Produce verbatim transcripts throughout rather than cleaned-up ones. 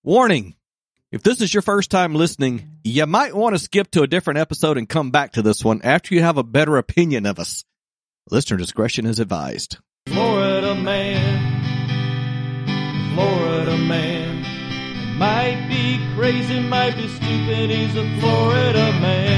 Warning. If this is your first time listening, you might want to skip to a different episode and come back to this one after you have a better opinion of us. Listener discretion is advised. Florida man, Florida man, might be crazy, might be stupid, he's a Florida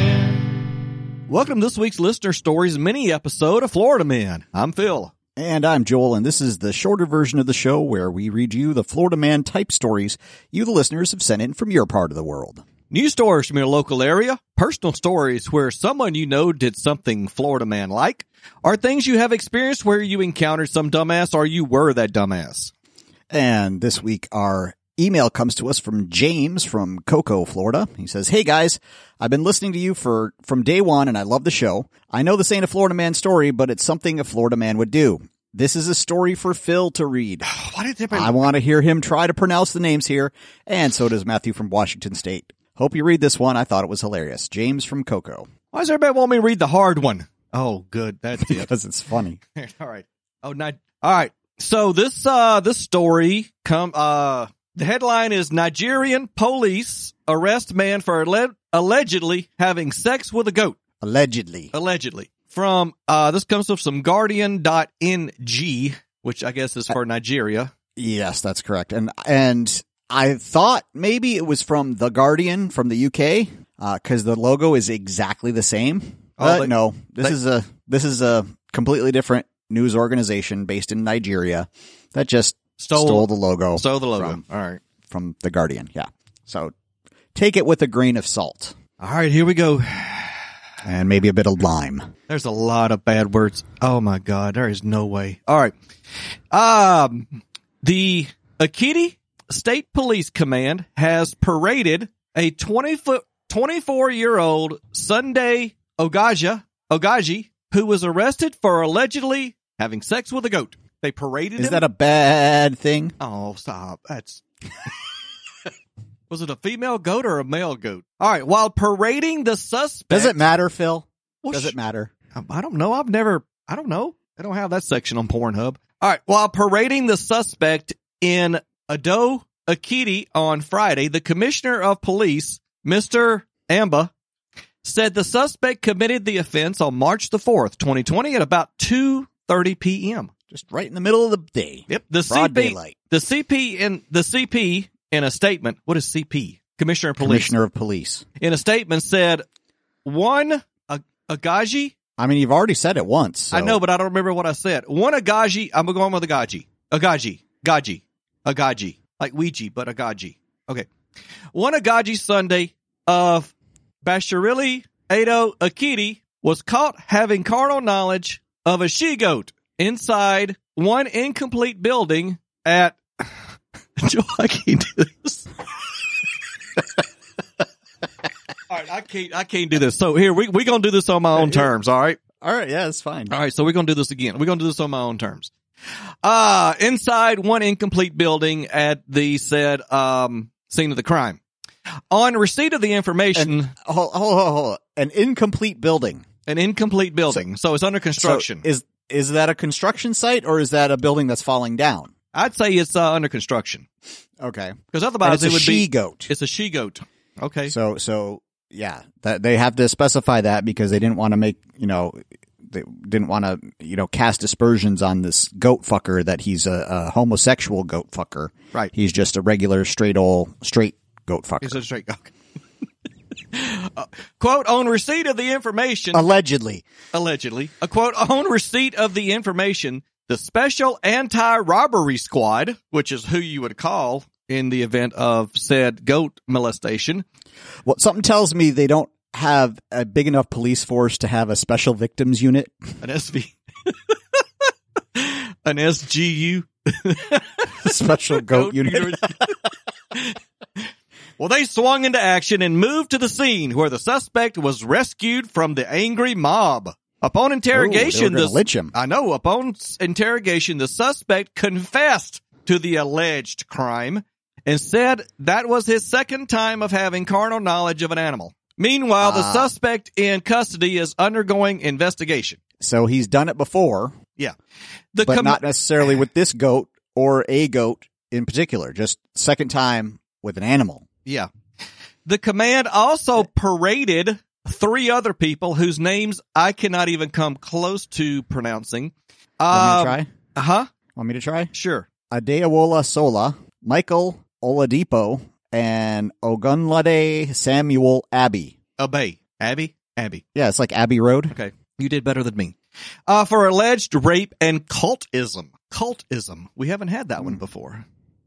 man. Welcome to this week's Listener Stories mini episode of Florida Man. I'm Phil. And I'm Joel, and this is the shorter version of the show where we read you the Florida Man type stories you, the listeners, have sent in from your part of the world. News stories from your local area, personal stories where someone you know did something Florida Man-like, or things you have experienced where you encountered some dumbass or you were that dumbass. And this week, our email comes to us from James from Cocoa, Florida. He says, "Hey guys, I've been listening to you for from day one and I love the show. I know this ain't a Florida Man story, but it's something a Florida man would do. This is a story for Phil to read. Why did everybody... I want to hear him try to pronounce the names here, and so does Matthew from Washington State. Hope you read this one. I thought it was hilarious. James from Cocoa." Why does everybody want me to read the hard one? Oh, good. That's it. Because it's funny. All right. Oh, not... All right. So this, uh, this story come, uh, the headline is Nigerian police arrest man for alle- allegedly having sex with a goat. Allegedly. Allegedly. From, uh, this comes from some Guardian dot N G, which I guess is for Nigeria. Yes, that's correct. And, and I thought maybe it was from The Guardian from the U K, uh, cause the logo is exactly the same. Oh, Uh, they- no, this they- is a, this is a completely different news organization based in Nigeria that just Stole- stole, the logo. So the logo. From, All right. from The Guardian. Yeah. So take it with a grain of salt All right. Here we go. and maybe a bit of lime. There's a lot of bad words. Oh my God. There is no way. All right. Um, the Akiti State Police Command has paraded a twenty foot, twenty-four year old Sunday Ogaja, Ogaji, who was arrested for allegedly having sex with a goat. They paraded Is him. that a bad thing? Oh, stop. That's. Was it a female goat or a male goat? All right. While parading the suspect. Does it matter, Phil? Well, Does sh- it matter? I don't know. I've never, I don't know. I don't have that section on Pornhub. All right. While parading the suspect in Ado Akiti on Friday, the commissioner of police, Mister Amba, said the suspect committed the offense on March the fourth, twenty twenty at about two thirty p.m. Just right in the middle of the day. Yep. The Broad C P, daylight. the C P in the C P in a statement. What is C P? Commissioner of Police. Commissioner of Police. In a statement said, one a- Agaji. I mean, you've already said it once. So. I know, but I don't remember what I said. One Agaji. I'm going with Agaji. Agaji. Gaji. Agaji. Like Ouija, but Agaji. Okay. One Agaji Sunday of Bashirili Ado Akiti was caught having carnal knowledge of a she-goat inside one incomplete building at... Joe, I can't do this. All right, I can't, I can't do this. So here, we, we gonna do this on my own terms, all right? All right. Yeah, it's fine. All right, so we're going to do this again. We're going to do this on my own terms. Uh, inside one incomplete building at the said um, scene of the crime. On receipt of the information, And, hold, hold, hold, hold. An incomplete building. an incomplete building, so, it's under construction. So is is that a construction site or is that a building that's falling down? I'd say it's uh, under construction Okay. because And otherwise it's a it would she be. goat. It's a she goat. Okay. So so yeah, that they have to specify that because they didn't want to make you know they didn't want to you know cast aspersions on this goat fucker that he's a, a homosexual goat fucker. Right. He's just a regular straight old straight goat fucker. It's a straight goat. uh, quote, on receipt of the information. Allegedly. Allegedly. A quote, on receipt of the information, the Special Anti-Robbery Squad, which is who you would call in the event of said goat molestation. Well, something tells me they don't have a big enough police force to have a special victims unit. An S V. An S G U. Special goat, unit. Well, they swung into action and moved to the scene where the suspect was rescued from the angry mob. Upon interrogation, Ooh, they were gonna the, lynch him. I know, upon interrogation, the suspect confessed to the alleged crime and said that was his second time of having carnal knowledge of an animal. Meanwhile, the Ah. suspect in custody is undergoing investigation. So he's done it before, Yeah. The but com- not necessarily with this goat or a goat in particular. Just second time with an animal. Yeah. The command also paraded three other people whose names I cannot even come close to pronouncing. Want Um, me to try? Huh? Want me to try? Sure. Adeola Sola, Michael Oladipo, and Ogunlade Samuel Abbey. Obey. Abby? Abby. Yeah, it's like Abbey Road. Okay. You did better than me. Uh, for alleged rape and cultism. Cultism. We haven't had that one before.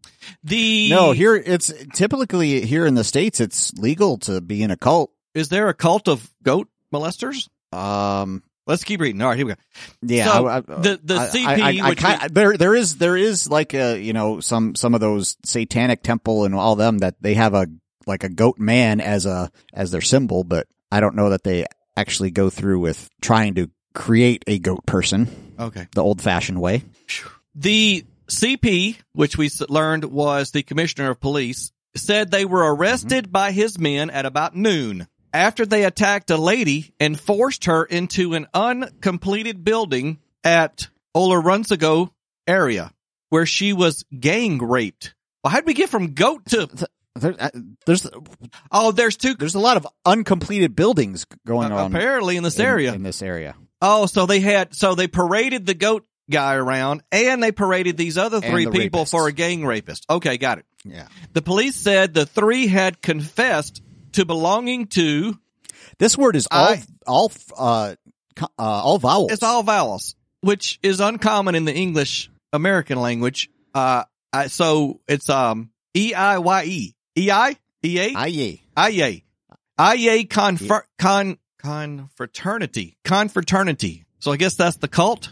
The No, here it's typically here in the States, it's legal to be in a cult. Is there a cult of goat molesters? Um, Let's keep reading. All right, here we go. yeah, So, I- I- the- the I- C P, I, I, I which kind- we- there there is there is like a you know some some of those satanic temple and all them that they have a like a goat man as a as their symbol, but I don't know that they actually go through with trying to create a goat person Okay. the old fashioned way. The C P, which we s- learned was the commissioner of police, said they were arrested by his men at about noon after they attacked a lady and forced her into an uncompleted building at Olorunsago area where she was gang raped. Well, how'd we get from goat to... There, uh, there's Oh, there's two... there's a lot of uncompleted buildings going uh, on apparently in this in- area. in this area. Oh, so they had... So they paraded the goat guy around and they paraded these other And three the people rapists. for a gang rapist. Okay, got it. Yeah. The police said the three had confessed to belonging to... This word is all I- all uh, co- uh all vowels. It's all vowels, which is uncommon in the English American language. Uh, I, so it's um E I Y E. E I? E A? Aye. I-A. I-A confer- con, confraternity. Confraternity. So I guess that's the cult.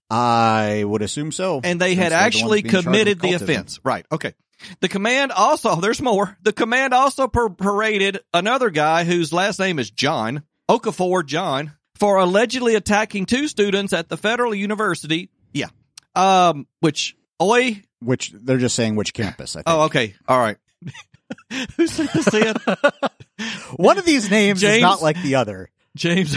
I would assume so. And they Since had they're the ones actually being charged committed with the cultism. offense. Right. Okay. The command also, there's more. The command also par- paraded another guy whose last name is John, Okafor John, for allegedly attacking two students at the Federal University. Yeah. Um, which, oi. Which they're just saying which campus. I think. Oh, okay. All right. Who sent this in? One of these names James- is not like the other. James,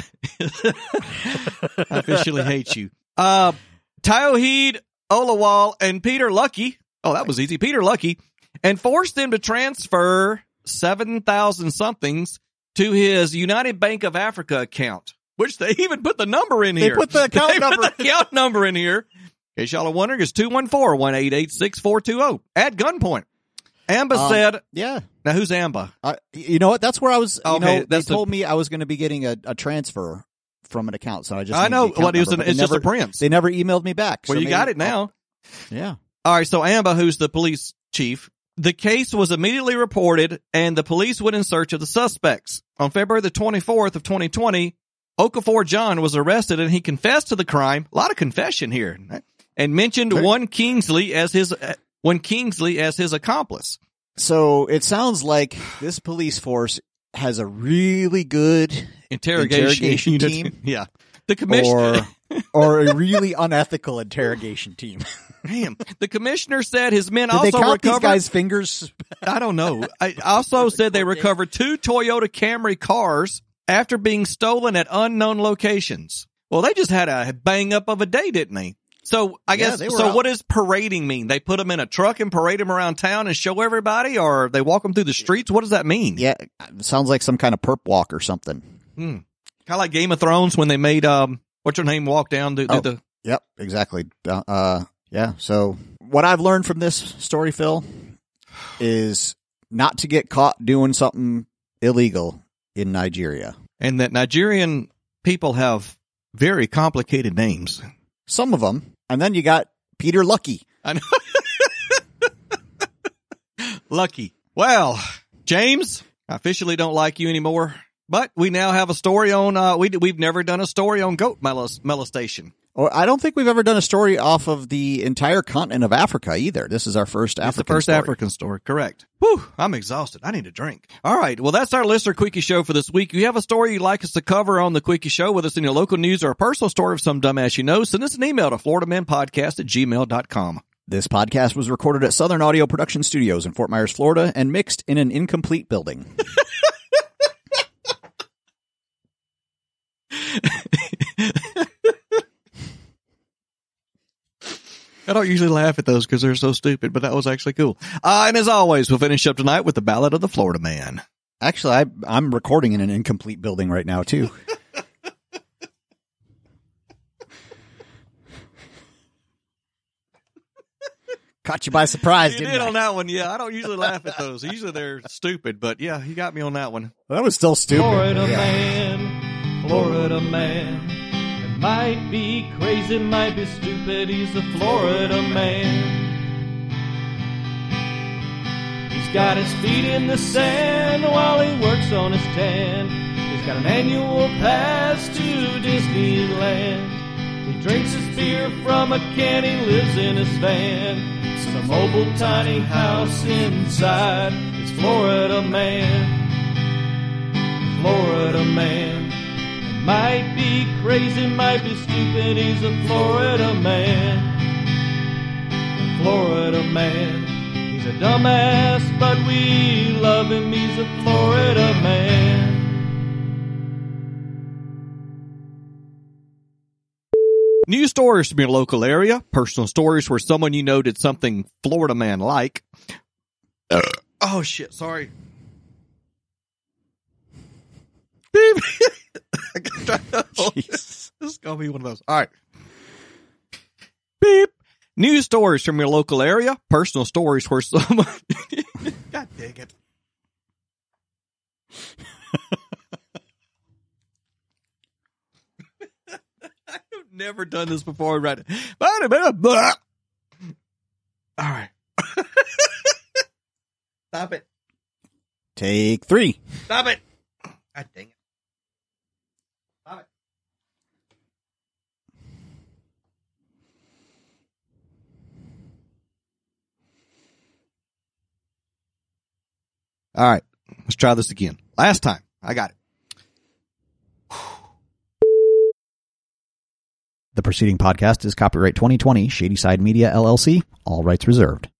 I officially hate you. Uh, Tioheed Olawal and Peter Lucky. Oh, that was easy. Peter Lucky, and forced them to transfer seven thousand somethings to his United Bank of Africa account, which they even put the number in They here. put the account They number. put the account number in here. In case y'all are wondering, it's two one four, one eight eight, six four two zero at gunpoint. Amba Um, said, Yeah. now who's Amba? Uh, you know what? That's where I was. You Okay, know, that's they the- told me I was going to be getting a, a transfer from an account, so I just. I needed know the account what it was. number, An, but it's they just a never, prince. They never emailed me back. Well, so you got maybe- it now. Yeah. All right, so Amba, who's the police chief, the case was immediately reported, and the police went in search of the suspects. On February the twenty-fourth of twenty twenty, Okafor John was arrested, and he confessed to the crime. A lot of confession here, and mentioned Very- one Kingsley as his uh, one Kingsley as his accomplice. So it sounds like this police force has a really good Interrogation, Interrogation unit. team? Yeah, the commissioner. or or a really unethical interrogation team. Damn, the commissioner said his men Did also they count these recovered. guys' fingers? I don't know. I also said they recovered two Toyota Camry cars after being stolen at unknown locations. Well, they just had a bang up of a day, didn't they? So I Yeah, guess, they were so out. what does parading mean? They put them in a truck and parade them around town and show everybody, or they walk them through the streets? What does that mean? Yeah, sounds like some kind of perp walk or something. Hmm. Kind of like Game of Thrones when they made, um, what's her name, walk down the, Oh. the, Yep, exactly. Uh, uh, yeah. So what I've learned from this story, Phil, is not to get caught doing something illegal in Nigeria. and that Nigerian people have very complicated names. Some of them. And then you got Peter Lucky. I know. Lucky. Well, James, I officially don't like you anymore, but we now have a story on, uh, we, we've never done a story on goat molest- molestation. Or I don't think we've ever done a story off of the entire continent of Africa either. This is our first It's African the first story. African story, correct. Whew, I'm exhausted. I need a drink. All right, well, that's our Listener Quickie Show for this week. If you have a story you'd like us to cover on the Quickie Show with us in your local news or a personal story of some dumbass you know, send us an email to florida man podcast at gmail dot com. This podcast was recorded at Southern Audio Production Studios in Fort Myers, Florida, and mixed in an incomplete building. I don't usually laugh at those because they're so stupid, but that was actually cool. Uh, and as always, we'll finish up tonight with the Ballad of the Florida Man. Actually, I, I'm recording in an incomplete building right now, too. Caught you by surprise, You didn't did I? on that one, yeah. I don't usually laugh at those. Usually they're stupid, but yeah, you got me on that one. That was still stupid. Florida Yeah. man, Florida man. It might be crazy, might be stupid, he's a Florida man. He's got his feet in the sand while he works on his tan. He's got an annual pass to Disneyland. He drinks his beer from a can, he lives in his van. Some mobile tiny house inside his Florida man. Florida man. It might be crazy, might be stupid, he's a Florida man. Florida man. He's a dumbass, but we love him, he's a Florida man. News stories from your local area, personal stories where someone you know did something Florida man like. Uh, oh shit, sorry. Beep. This is gonna be one of those. All right. Beep. News stories from your local area, personal stories where someone. God dang it. I've never done this before, right? All right. Stop it. Take three. Stop it. God dang it. Stop it. All right. Let's try this again. Last time. I got it. The preceding podcast is copyright twenty twenty Shady Side Media, L L C. All rights reserved.